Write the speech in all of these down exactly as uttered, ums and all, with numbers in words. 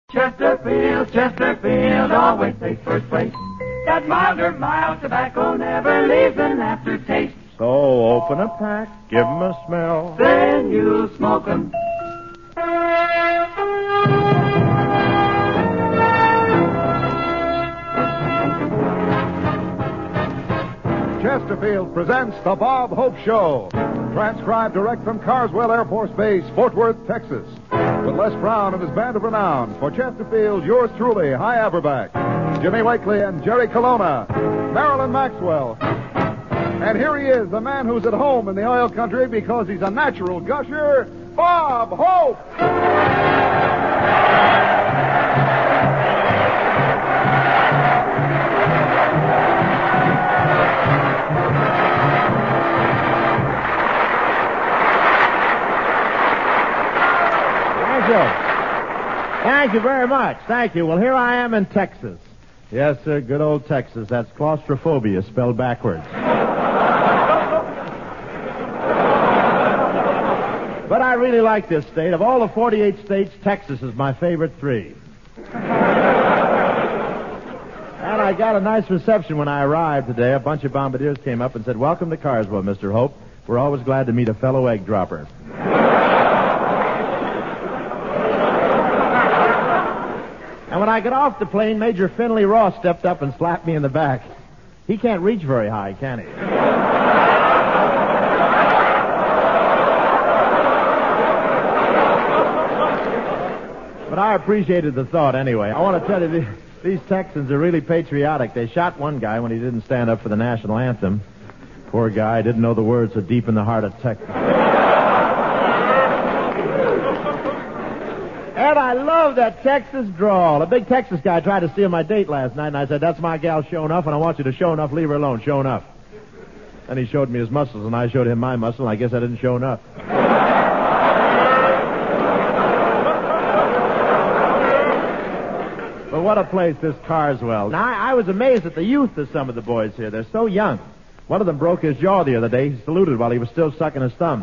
Chesterfield, Chesterfield always takes first place. That milder, mild tobacco never leaves an aftertaste. So open a pack, give 'em a smell. Then you smoke 'em. Chesterfield presents The Bob Hope Show. Transcribed direct from Carswell Air Force Base, Fort Worth, Texas. With Les Brown and his band of renown, for Chesterfield, yours truly, Hi Averback, Jimmy Wakely and Jerry Colonna, Marilyn Maxwell. And here he is, the man who's at home in the oil country because he's a natural gusher, Bob Hope. Thank you very much. Thank you. Well, here I am in Texas. Yes, sir, good old Texas. That's claustrophobia spelled backwards. But I really like this state. Of all the forty-eight states, Texas is my favorite three. And I got a nice reception when I arrived today. A bunch of bombardiers came up and said, "Welcome to Carswell, Mister Hope. We're always glad to meet a fellow egg dropper." And when I got off the plane, Major Finley Ross stepped up and slapped me in the back. He can't reach very high, can he? But I appreciated the thought anyway. I want to tell you, these, these Texans are really patriotic. They shot one guy when he didn't stand up for the national anthem. Poor guy, didn't know the words so deep in the heart of Texas. And I love that Texas drawl. A big Texas guy tried to steal my date last night, and I said, "That's my gal, Show Enough, and I want you to show enough, leave her alone, Show Enough." Then he showed me his muscles, and I showed him my muscle, and I guess I didn't show enough. But what a place, this Carswell. Now, I, I was amazed at the youth of some of the boys here. They're so young. One of them broke his jaw the other day. He saluted while he was still sucking his thumb.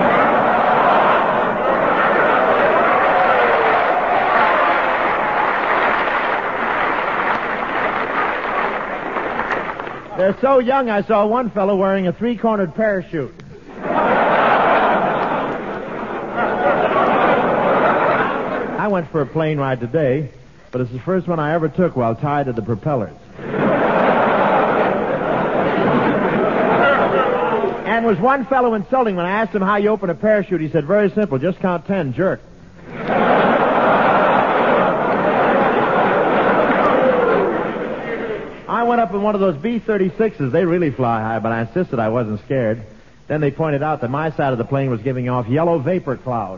They're so young, I saw one fellow wearing a three-cornered parachute. I went for a plane ride today, but it's the first one I ever took while tied to the propellers. And was one fellow insulting when I asked him how you open a parachute. He said, "Very simple, just count ten, jerk." I went up in one of those B thirty-sixes. They really fly high, but I insisted I wasn't scared. Then they pointed out that my side of the plane was giving off yellow vapor clouds.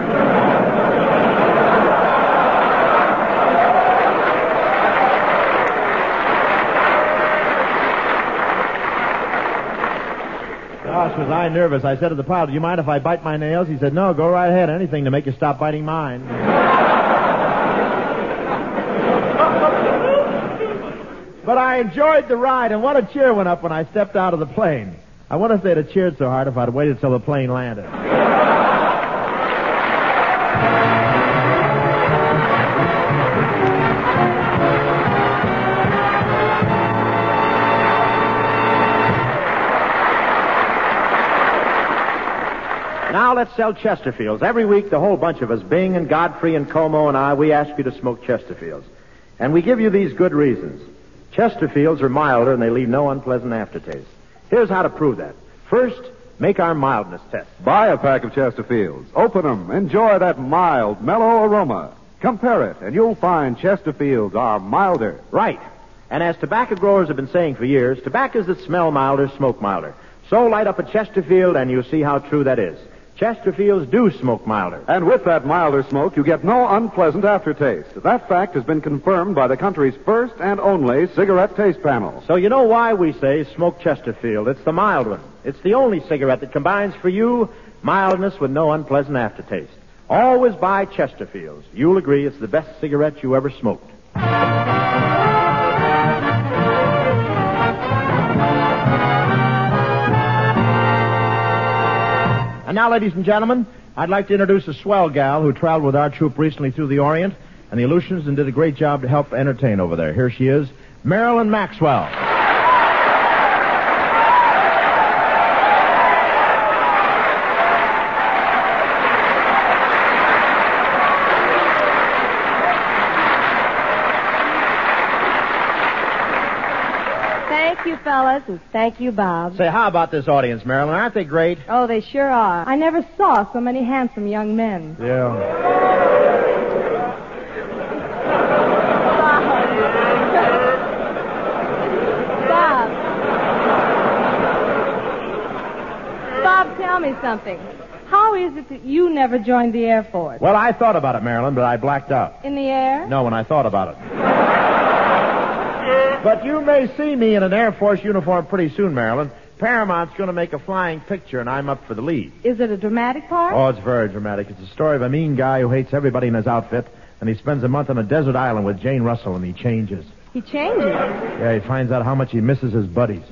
Gosh, was I nervous. I said to the pilot, "Do you mind if I bite my nails?" He said, "No, go right ahead. Anything to make you stop biting mine." But I enjoyed the ride, and what a cheer went up when I stepped out of the plane. I wonder if they'd have cheered so hard if I'd waited till the plane landed. Now let's sell Chesterfields. Every week, the whole bunch of us, Bing and Godfrey and Como and I, we ask you to smoke Chesterfields. And we give you these good reasons. Chesterfields are milder and they leave no unpleasant aftertaste. Here's how to prove that. First, make our mildness test. Buy a pack of Chesterfields. Open them. Enjoy that mild, mellow aroma. Compare it, and you'll find Chesterfields are milder. Right. And as tobacco growers have been saying for years, tobaccos that smell milder smoke milder. So light up a Chesterfield and you'll see how true that is. Chesterfields do smoke milder. And with that milder smoke, you get no unpleasant aftertaste. That fact has been confirmed by the country's first and only cigarette taste panel. So you know why we say smoke Chesterfield. It's the mild one. It's the only cigarette that combines for you mildness with no unpleasant aftertaste. Always buy Chesterfields. You'll agree it's the best cigarette you ever smoked. And now, ladies and gentlemen, I'd like to introduce a swell gal who traveled with our troop recently through the Orient and the Aleutians did a great job to help entertain over there. Here she is, Marilyn Maxwell. Thank you, fellas, and thank you, Bob. Say, how about this audience, Marilyn? Aren't they great? Oh, they sure are. I never saw so many handsome young men. Yeah. Bob. Bob, tell me something. How is it that you never joined the Air Force? Well, I thought about it, Marilyn, but I blacked out. In the air? No, when I thought about it. But you may see me in an Air Force uniform pretty soon, Marilyn. Paramount's going to make a flying picture, and I'm up for the lead. Is it a dramatic part? Oh, it's very dramatic. It's a story of a mean guy who hates everybody in his outfit, and he spends a month on a desert island with Jane Russell, and he changes. He changes? Yeah, he finds out how much he misses his buddies.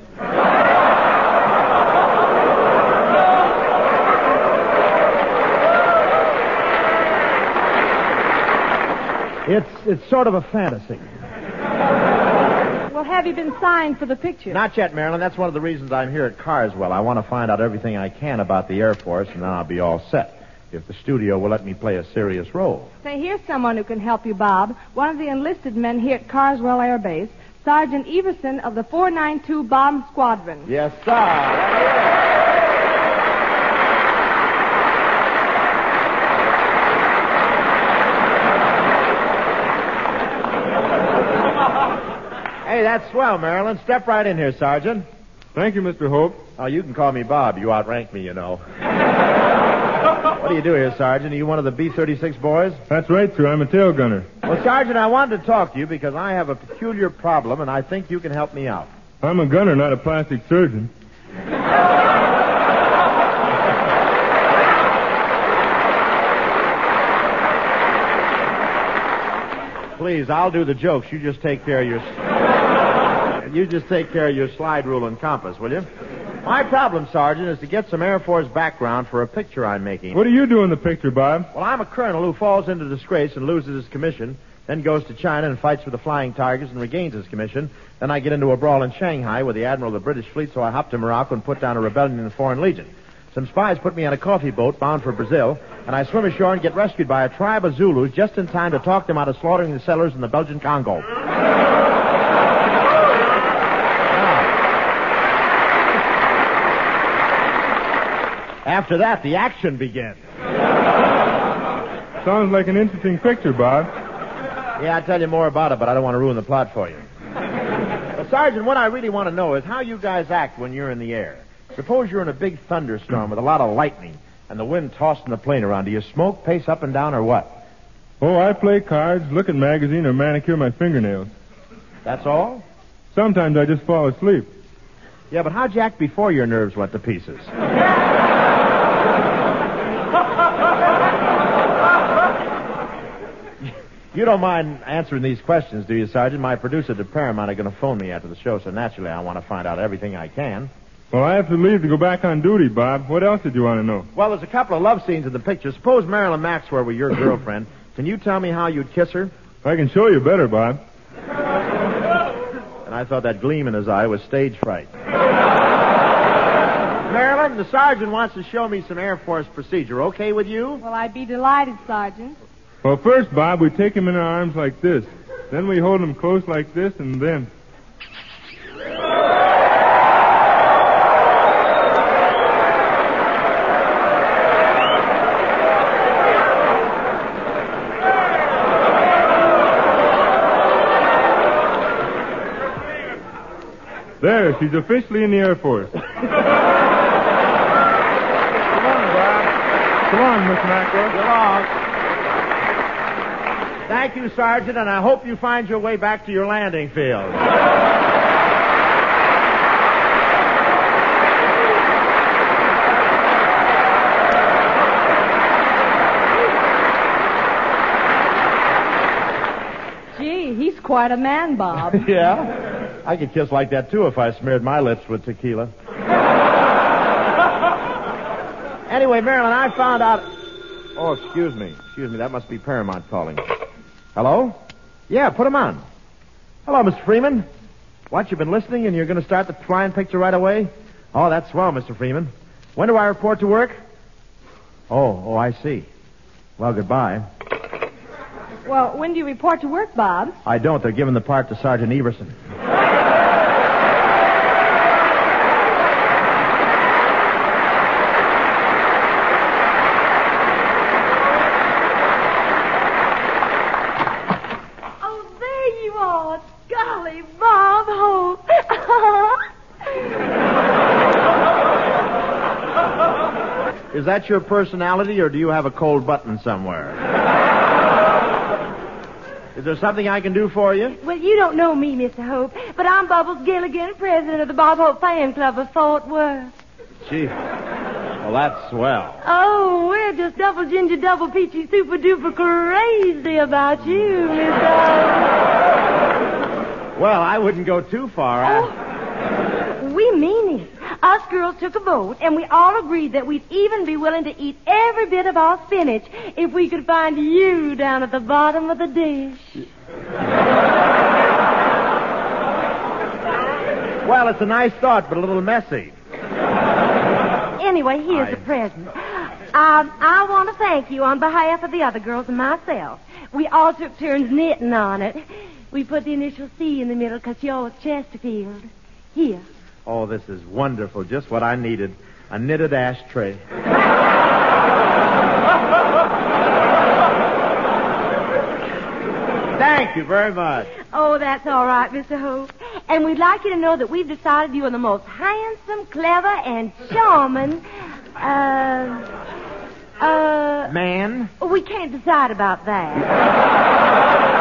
It's it's sort of a fantasy. Well, have you been signed for the picture? Not yet, Marilyn. That's one of the reasons I'm here at Carswell. I want to find out everything I can about the Air Force, and then I'll be all set. If the studio will let me play a serious role. Say, here's someone who can help you, Bob. One of the enlisted men here at Carswell Air Base, Sergeant Everson of the four nine two Bomb Squadron. Yes, sir. Hey, that's swell, Marilyn. Step right in here, Sergeant. Thank you, Mister Hope. Oh, you can call me Bob. You outrank me, you know. What do you do here, Sergeant? Are you one of the B thirty-six boys? That's right, sir. I'm a tail gunner. Well, Sergeant, I wanted to talk to you because I have a peculiar problem, and I think you can help me out. I'm a gunner, not a plastic surgeon. Please, I'll do the jokes. You just take care of your... You just take care of your slide rule and compass, will you? My problem, Sergeant, is to get some Air Force background for a picture I'm making. What do you do in the picture, Bob? Well, I'm a colonel who falls into disgrace and loses his commission, then goes to China and fights with the Flying Tigers and regains his commission. Then I get into a brawl in Shanghai with the Admiral of the British fleet, so I hop to Morocco and put down a rebellion in the Foreign Legion. Some spies put me on a coffee boat bound for Brazil, and I swim ashore and get rescued by a tribe of Zulus just in time to talk them out of slaughtering the settlers in the Belgian Congo. After that, the action begins. Sounds like an interesting picture, Bob. Yeah, I'll tell you more about it, but I don't want to ruin the plot for you. Well, Sergeant, what I really want to know is how you guys act when you're in the air. Suppose you're in a big thunderstorm with a lot of lightning and the wind tossing the plane around. Do you smoke, pace up and down, or what? Oh, I play cards, look at magazine, or manicure my fingernails. That's all? Sometimes I just fall asleep. Yeah, but how'd you act before your nerves went to pieces? You don't mind answering these questions, do you, Sergeant? My producer at Paramount are going to phone me after the show, so naturally I want to find out everything I can. Well, I have to leave to go back on duty, Bob. What else did you want to know? Well, there's a couple of love scenes in the picture. Suppose Marilyn Maxwell were your girlfriend. Can you tell me how you'd kiss her? I can show you better, Bob. And I thought that gleam in his eye was stage fright. Marilyn, the sergeant wants to show me some Air Force procedure. Okay with you? Well, I'd be delighted, Sergeant. Well, first, Bob, we take him in our arms like this. Then we hold him close like this, and then... There, she's officially in the Air Force. Come on, Bob. Come on, Miss Maxwell. Come on. Thank you, Sergeant, and I hope you find your way back to your landing field. Gee, he's quite a man, Bob. Yeah? I could kiss like that, too, if I smeared my lips with tequila. Anyway, Marilyn, I found out... Oh, excuse me. Excuse me. That must be Paramount calling. Hello? Yeah, put him on. Hello, Mister Freeman. What, you've been listening and you're going to start the flying picture right away? Oh, that's swell, Mister Freeman. When do I report to work? Oh, oh, I see. Well, goodbye. Well, when do you report to work, Bob? I don't. They're giving the part to Sergeant Everson. Oh, there you are. Golly, Bob Hope. Is that your personality, or do you have a cold button somewhere? Is there something I can do for you? Well, you don't know me, Mister Hope, but I'm Bubbles Gilligan, president of the Bob Hope Fan Club of Fort Worth. Gee, well, that's swell. Oh, we're just double ginger, double peachy, super duper crazy about you, Mister Hope. Well, I wouldn't go too far. I... Oh, we mean it. Us girls took a vote, and we all agreed that we'd even be willing to eat every bit of our spinach if we could find you down at the bottom of the dish. Well, it's a nice thought, but a little messy. Anyway, here's I... the present. Um, I want to thank you on behalf of the other girls and myself. We all took turns knitting on it. We put the initial C in the middle because yours Chesterfield. Here. Oh, this is wonderful. Just what I needed. A knitted ashtray. Thank you very much. Oh, that's all right, Mister Hope. And we'd like you to know that we've decided you are the most handsome, clever, and charming, uh... Uh... Man? We can't decide about that.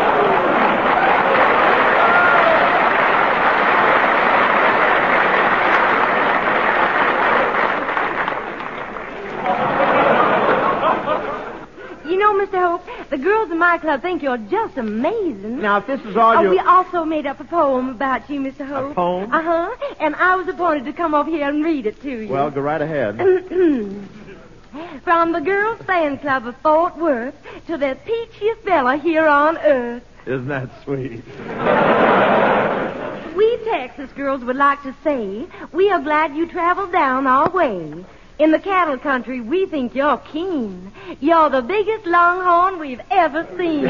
You know, Mister Hope, the girls in my club think you're just amazing. Now, if this is all oh, you... we also made up a poem about you, Mister Hope. A poem? Uh-huh. And I was appointed to come over here and read it to you. Well, go right ahead. From the Girls Fan Club of Fort Worth to the peachiest fella here on earth. Isn't that sweet? We Texas girls would like to say we are glad you traveled down our way. In the cattle country, we think you're keen. You're the biggest longhorn we've ever seen.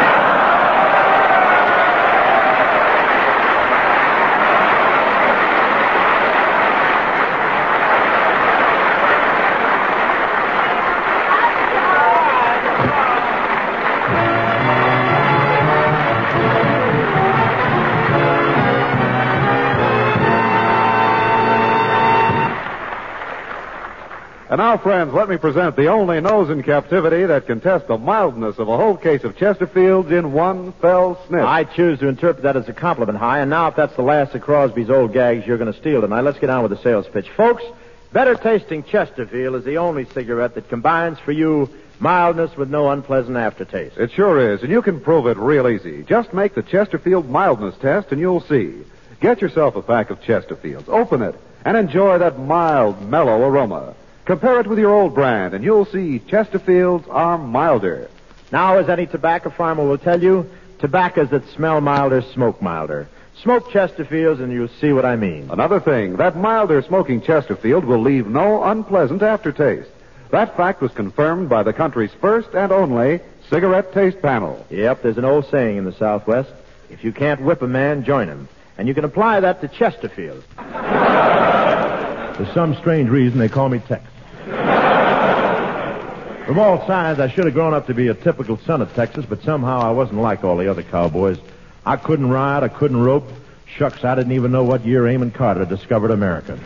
And now, friends, let me present the only nose in captivity that can test the mildness of a whole case of Chesterfields in one fell sniff. I choose to interpret that as a compliment, High. And now, if that's the last of Crosby's old gags you're going to steal tonight, let's get on with the sales pitch. Folks, better tasting Chesterfield is the only cigarette that combines for you mildness with no unpleasant aftertaste. It sure is, and you can prove it real easy. Just make the Chesterfield mildness test, and you'll see. Get yourself a pack of Chesterfields, open it, and enjoy that mild, mellow aroma. Compare it with your old brand, and you'll see Chesterfields are milder. Now, as any tobacco farmer will tell you, tobaccos that smell milder smoke milder. Smoke Chesterfields, and you'll see what I mean. Another thing, that milder smoking Chesterfield will leave no unpleasant aftertaste. That fact was confirmed by the country's first and only cigarette taste panel. Yep, there's an old saying in the Southwest, if you can't whip a man, join him. And you can apply that to Chesterfield. For some strange reason, they call me Tex. From all sides, I should have grown up to be a typical son of Texas, but somehow I wasn't like all the other cowboys. I couldn't ride, I couldn't rope. Shucks, I didn't even know what year Amon Carter discovered America.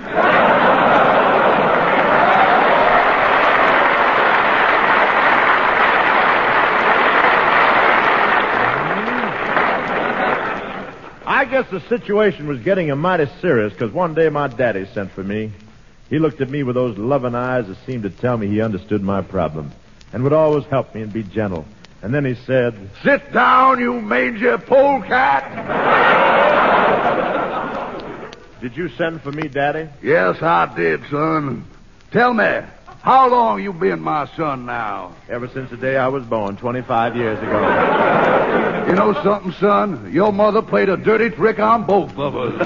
I guess the situation was getting a mighty serious, because one day my daddy sent for me. He looked at me with those loving eyes that seemed to tell me he understood my problem and would always help me and be gentle. And then he said, "Sit down, you mangy polecat." "Did you send for me, Daddy?" "Yes, I did, son. Tell me, How long you been my son now? Ever since the day I was born, twenty-five years ago. You know something, son? Your mother played a dirty trick on both of us.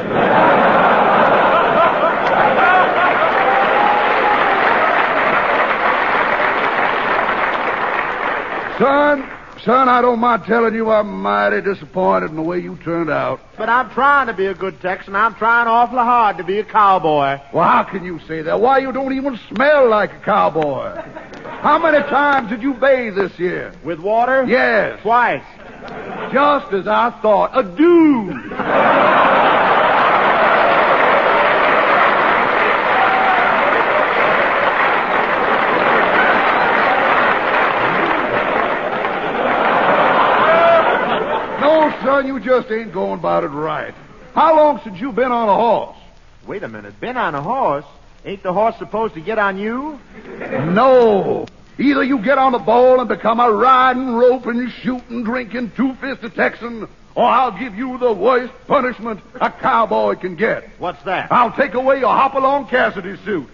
Son, son, I don't mind telling you I'm mighty disappointed in the way you turned out. But I'm trying to be a good Texan. I'm trying awfully hard to be a cowboy. Well, how can you say that? Why, you don't even smell like a cowboy. How many times did you bathe this year? With water? Yes. Twice. Just as I thought. A dude. Son, you just ain't going about it right. How long since you been on a horse? Wait a minute. Been on a horse? Ain't the horse supposed to get on you? No. Either you get on the bowl and become a riding, roping, shooting, drinking, two-fisted Texan, or I'll give you the worst punishment a cowboy can get. What's that? I'll take away your Hopalong Cassidy suit.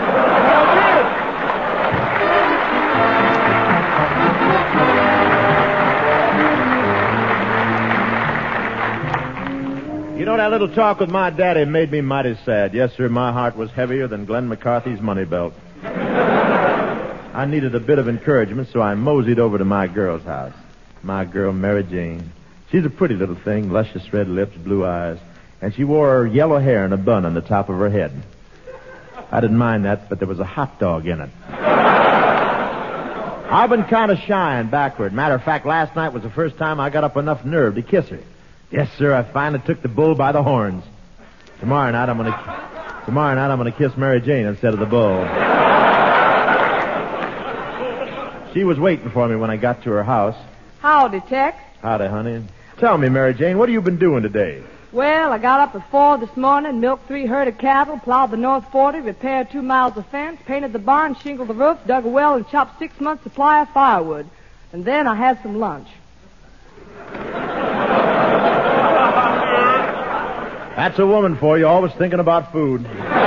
You know, that little talk with my daddy made me mighty sad. Yes, sir, my heart was heavier than Glenn McCarthy's money belt. I needed a bit of encouragement, so I moseyed over to my girl's house. My girl, Mary Jane. She's a pretty little thing, luscious red lips, blue eyes, and she wore her yellow hair in a bun on the top of her head. I didn't mind that, but there was a hot dog in it. I've been kind of shy and backward. Matter of fact, last night was the first time I got up enough nerve to kiss her. Yes, sir, I finally took the bull by the horns. Tomorrow night I'm gonna tomorrow night I'm gonna kiss Mary Jane instead of the bull. She was waiting for me when I got to her house. Howdy, Tex. Howdy, honey. Tell me, Mary Jane, what have you been doing today? Well, I got up at four this morning, milked three herd of cattle, plowed the North forty, repaired two miles of fence, painted the barn, shingled the roof, dug a well, and chopped six months' supply of firewood. And then I had some lunch. That's a woman for you, always thinking about food.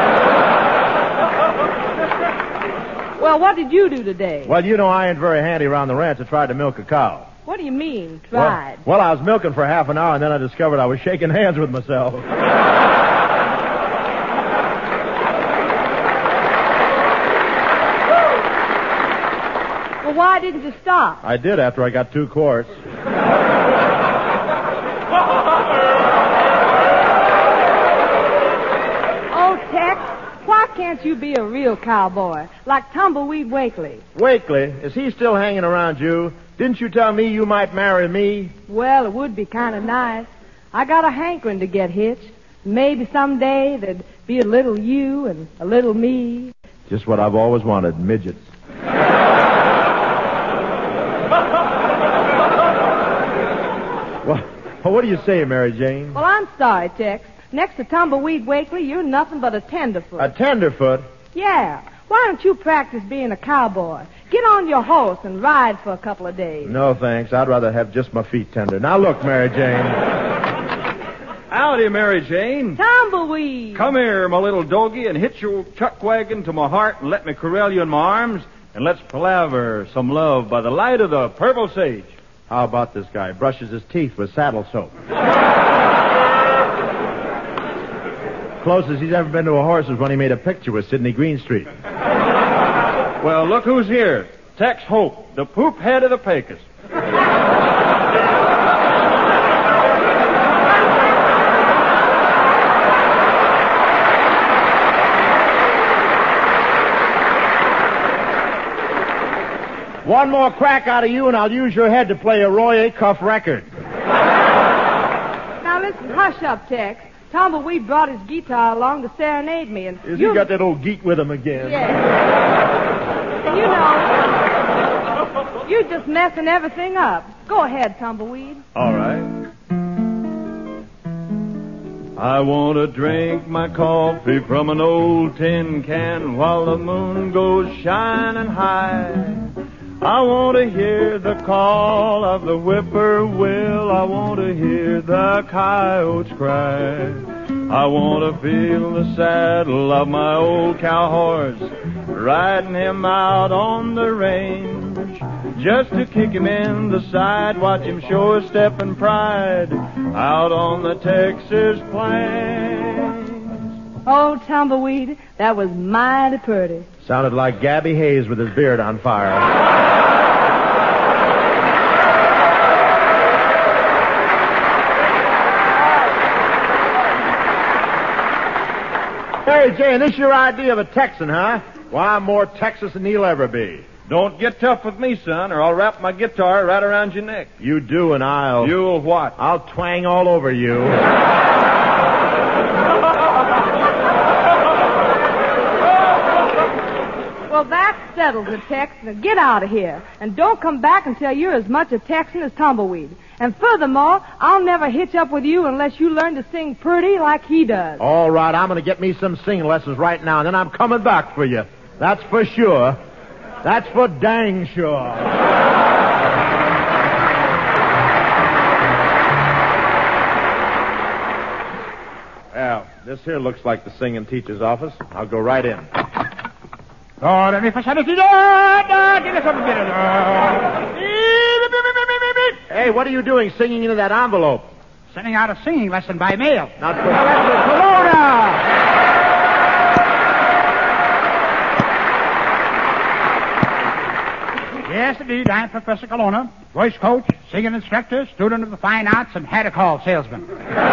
Well, what did you do today? Well, you know I ain't very handy around the ranch. I tried to milk a cow. What do you mean, tried? Well, well, I was milking for half an hour, and then I discovered I was shaking hands with myself. Well, why didn't you stop? I did after I got two quarts. Why can't you be a real cowboy, like Tumbleweed Wakely? Wakely? Is he still hanging around you? Didn't you tell me you might marry me? Well, it would be kind of nice. I got a hankering to get hitched. Maybe someday there'd be a little you and a little me. Just what I've always wanted, midgets. Well, what do you say, Mary Jane? Well, I'm sorry, Tex. Next to Tumbleweed Wakely, you're nothing but a tenderfoot. A tenderfoot? Yeah. Why don't you practice being a cowboy? Get on your horse and ride for a couple of days. No, thanks. I'd rather have just my feet tender. Now, look, Mary Jane. Howdy, Mary Jane. Tumbleweed. Come here, my little doggie, and hitch your chuck wagon to my heart and let me corral you in my arms, and let's palaver some love by the light of the purple sage. How about this guy? Brushes his teeth with saddle soap. Closest he's ever been to a horse was when he made a picture with Sidney Greenstreet. Well, look who's here. Tex Hope, the poop head of the Pecos. One more crack out of you, and I'll use your head to play a Roy Acuff record. Now, listen, hush up, Tex. Tumbleweed brought his guitar along to serenade me, and Has you... he got that old geek with him again? Yeah. And you know, you're just messing everything up. Go ahead, Tumbleweed. All right. I want to drink my coffee from an old tin can while the moon goes shining high. I want to hear the call of the whippoorwill. I want to hear the coyotes cry. I want to feel the saddle of my old cow horse, riding him out on the range, just to kick him in the side, watch him show his step and pride out on the Texas plains. Oh, Tumbleweed, that was mighty pretty. Sounded like Gabby Hayes with his beard on fire. Hey, Jane, this your idea of a Texan, huh? Well, I'm more Texas than he'll ever be. Don't get tough with me, son, or I'll wrap my guitar right around your neck. You do, and I'll... You'll what? I'll twang all over you. Well, that settles it, Tex. Now get out of here. And don't come back until you're as much a Texan as Tumbleweed. And furthermore, I'll never hitch up with you unless you learn to sing pretty like he does. All right, I'm going to get me some singing lessons right now, and then I'm coming back for you. That's for sure. That's for dang sure. Well, this here looks like the singing teacher's office. I'll go right in. Oh, let me for sanity. Get us something. Hey, what are you doing singing into that envelope? Sending out a singing lesson by mail. Not for... Kelowna! Yes, indeed, I'm Professor Kelowna, voice coach, singing instructor, student of the fine arts, and had-a-call salesman.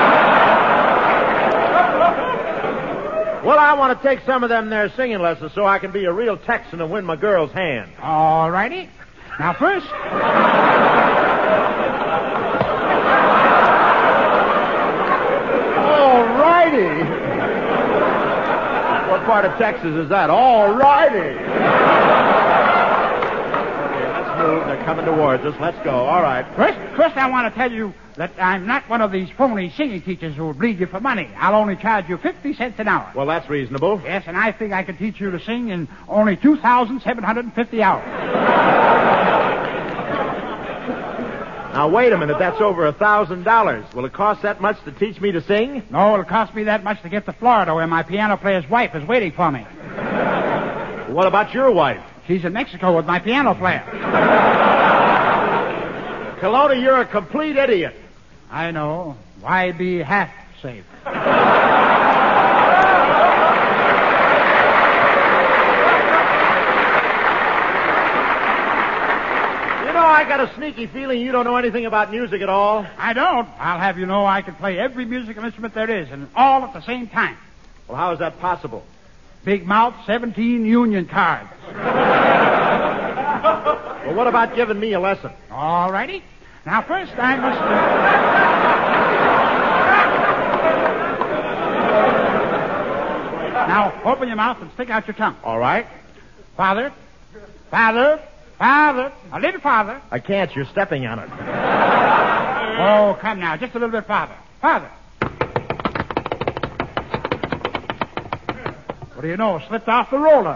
Well, I want to take some of them there singing lessons so I can be a real Texan and win my girl's hand. All righty. Now, first... All righty. What part of Texas is that? All righty. Okay, let's move. They're coming towards us. Let's go. All right. First, first I want to tell you that I'm not one of these phony singing teachers who will bleed you for money. I'll only charge you fifty cents an hour. Well, that's reasonable. Yes, and I think I can teach you to sing in only two thousand seven hundred fifty hours. Now, wait a minute. That's over a thousand dollars. Will it cost that much to teach me to sing? No, it'll cost me that much to get to Florida, where my piano player's wife is waiting for me. What about your wife? She's in Mexico with my piano player. Kelowna, you're a complete idiot. I know. Why be half safe? You know, I got a sneaky feeling you don't know anything about music at all. I don't. I'll have you know I can play every musical instrument there is, and all at the same time. Well, how is that possible? Big mouth, seventeen union cards. Well, what about giving me a lesson? All righty. Now, first I must... Uh... Now, open your mouth and stick out your tongue. All right. Father, father, father, a little farther. I can't. You're stepping on it. Oh, come now, just a little bit farther. Farther. What do you know? Slipped off the roller.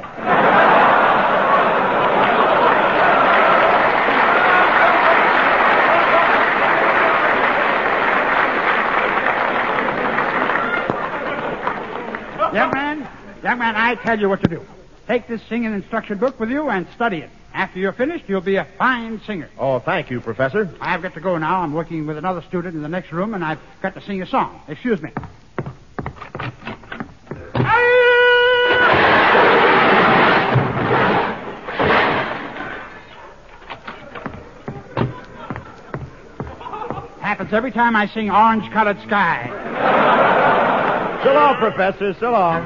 Young man, young man, I tell you what to do. Take this singing instruction book with you and study it. After you're finished, you'll be a fine singer. Oh, thank you, Professor. I've got to go now. I'm working with another student in the next room, and I've got to sing a song. Excuse me. Happens every time I sing Orange-Colored Sky. So long, Professor. So long.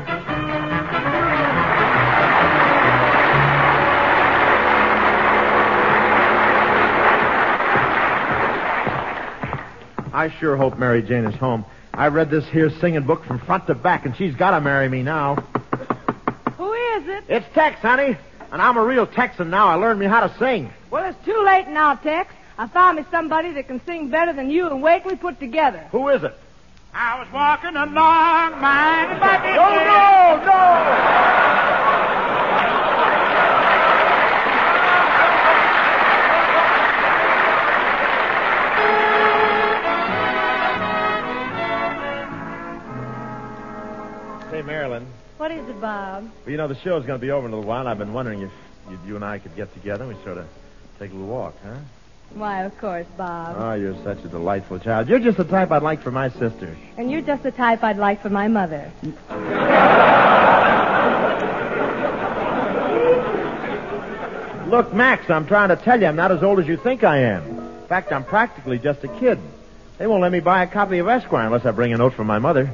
I sure hope Mary Jane is home. I read this here singing book from front to back, and she's got to marry me now. Who is it? It's Tex, honey. And I'm a real Texan now. I learned me how to sing. Well, it's too late now, Tex. I found me somebody that can sing better than you and Wakely put together. Who is it? I was walking along, minding my business. No, no, no! Marilyn. What is it, Bob? Well, you know, the show's going to be over in a little while, and I've been wondering if you, you and I could get together and we sort of take a little walk, huh? Why, of course, Bob. Oh, you're such a delightful child. You're just the type I'd like for my sister. And you're just the type I'd like for my mother. Look, Max, I'm trying to tell you I'm not as old as you think I am. In fact, I'm practically just a kid. They won't let me buy a copy of Esquire unless I bring a note from my mother.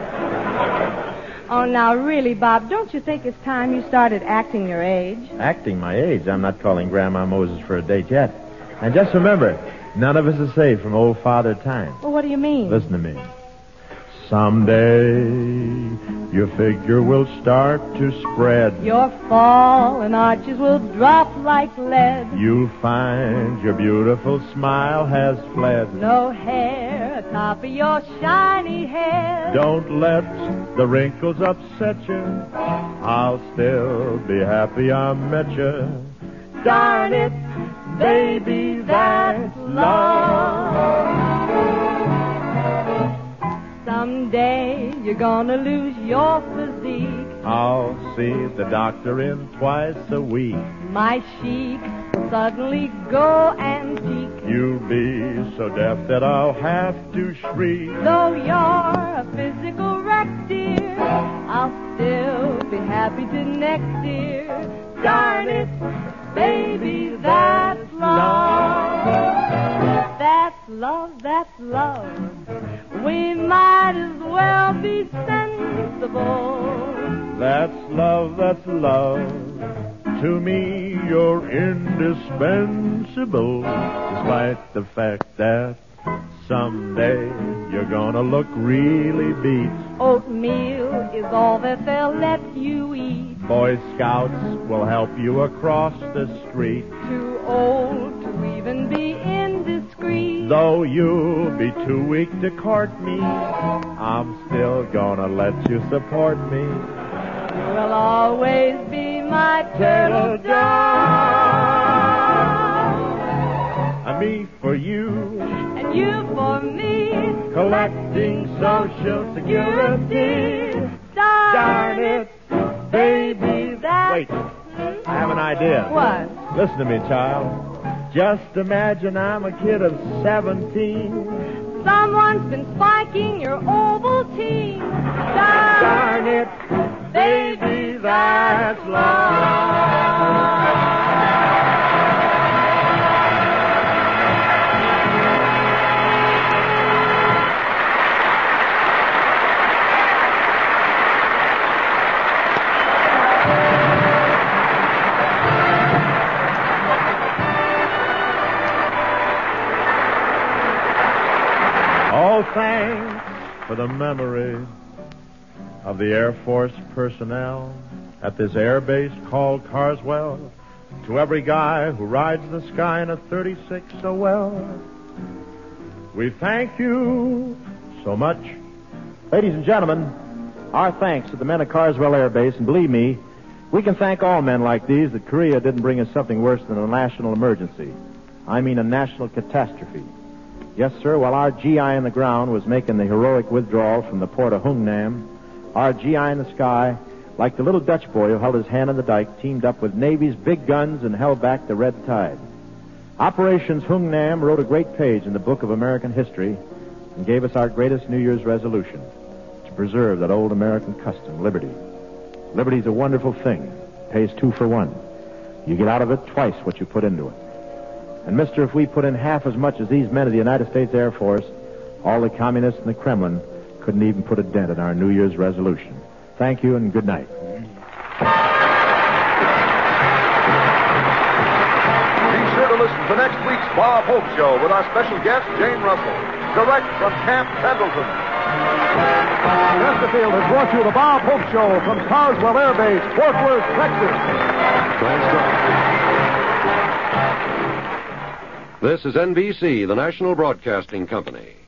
Oh, now, really, Bob, don't you think it's time you started acting your age? Acting my age? I'm not calling Grandma Moses for a date yet. And just remember, none of us is safe from old Father Time. Well, what do you mean? Listen to me. Someday, your figure will start to spread. Your fallen arches will drop like lead. You'll find your beautiful smile has fled. No hair atop of your shiny head. Don't let the wrinkles upset you. I'll still be happy I met you. Darn it, baby, that's love. Someday you're gonna lose your physique. I'll see the doctor in twice a week. My chic will suddenly go antique. You'll be so deaf that I'll have to shriek. Though you're a physical wreck, dear, I'll still be happy to next year. Darn it, baby, that's love. That's love, that's love. We might as well be sensible. That's love, that's love. To me, you're indispensable. Despite the fact that someday you're gonna look really beat. Oatmeal is all that they'll let you eat. Boy Scouts will help you across the street. Too old to even be indiscreet. Though you'll be too weak to court me, I'm still gonna let you support me. You'll always be my turtle dove. And me for you, and you for me, collecting Social Security. Darn, Darn it, baby. That... Wait, I have an idea. What? Listen to me, child. Just imagine I'm a kid of seventeen. Someone's been spiking your Ovaltine. Darn, Darn it, baby, that's love. Oh, thanks for the memory of the Air Force personnel at this air base called Carswell. To every guy who rides the sky in a thirty-six so well, we thank you so much. Ladies and gentlemen, our thanks to the men of Carswell Air Base, and believe me, we can thank all men like these that Korea didn't bring us something worse than a national emergency. I mean a national catastrophe. Yes, sir, while our G I in the ground was making the heroic withdrawal from the port of Hungnam, our G I in the sky, like the little Dutch boy who held his hand on the dike, teamed up with Navy's big guns and held back the red tide. Operations Hungnam wrote a great page in the book of American history and gave us our greatest New Year's resolution, to preserve that old American custom, liberty. Liberty's a wonderful thing. It pays two for one. You get out of it twice what you put into it. And, mister, if we put in half as much as these men of the United States Air Force, all the communists in the Kremlin couldn't even put a dent in our New Year's resolution. Thank you and good night. Be sure to listen to next week's Bob Hope Show with our special guest, Jane Russell, direct from Camp Pendleton. Chesterfield has brought you the Bob Hope Show from Carswell Air Base, Fort Worth, Texas. This is N B C, the national broadcasting company.